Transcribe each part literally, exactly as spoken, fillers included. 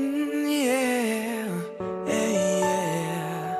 Mm, yeah, yeah, yeah.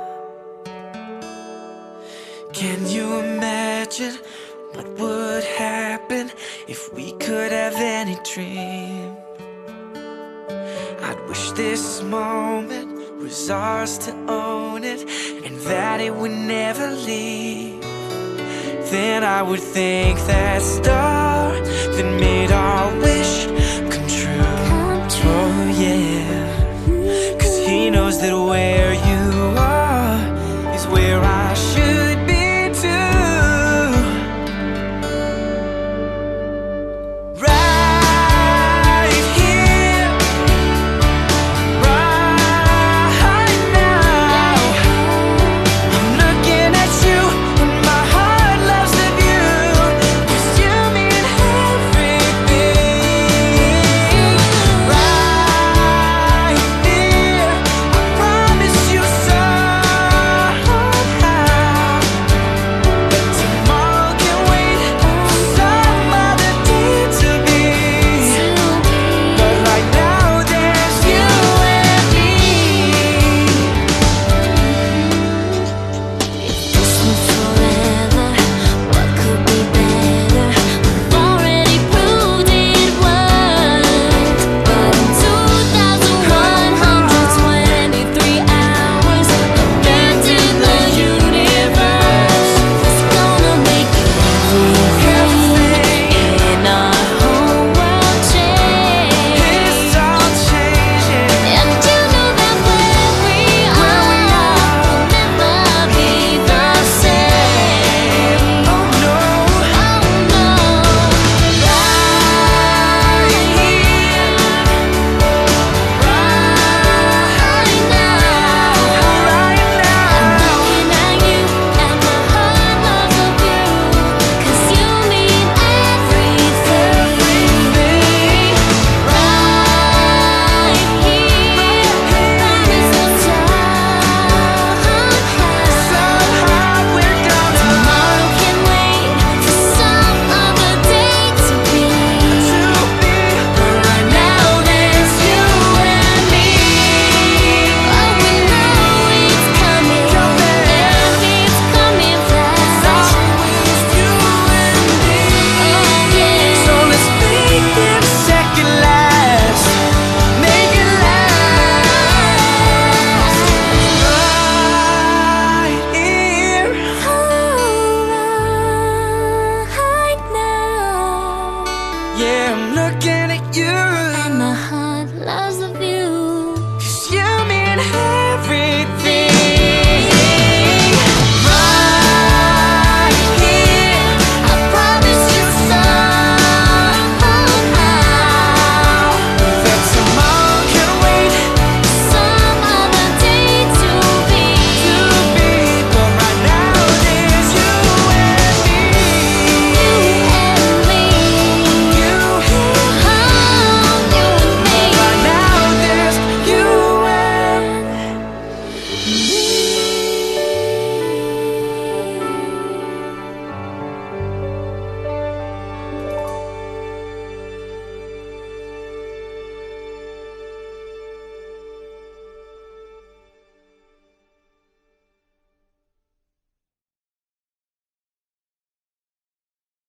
Can you imagine what would happen if we could have any dream? I'd wish this moment was ours to own it, and that it would never leave. Then I would thank that star that made our wish come true. Oh yeah, 'cause he knows that where you are is where I should be too. Right here, right now, I'm looking at you and my heart loves the view, 'cause you mean everything. Right here, I promise you somehow that tomorrow can wait for some other day to be. But right now there's you and me. Listen forever, what could be better? We've already proved it was. But in two thousand one hundred twenty-three hours, compared to the universe, it's gonna make everything in our whole world change. It's all changing. And you know that where we are will never be the same. Oh no. Oh no, right here, right now, Right now. I'm looking at you and my heart loves a view, 'cause you mean everything. Right here, promise us Somehow we're gonna tomorrow can wait for some other day to be. be. But right now there's you and me. Oh, we know it's coming, and it's coming fast. Always you and me. Oh yeah. So let's make this second last. Make it last. Right here. Right now, Yeah, I'm looking at you. and my heart loves the view.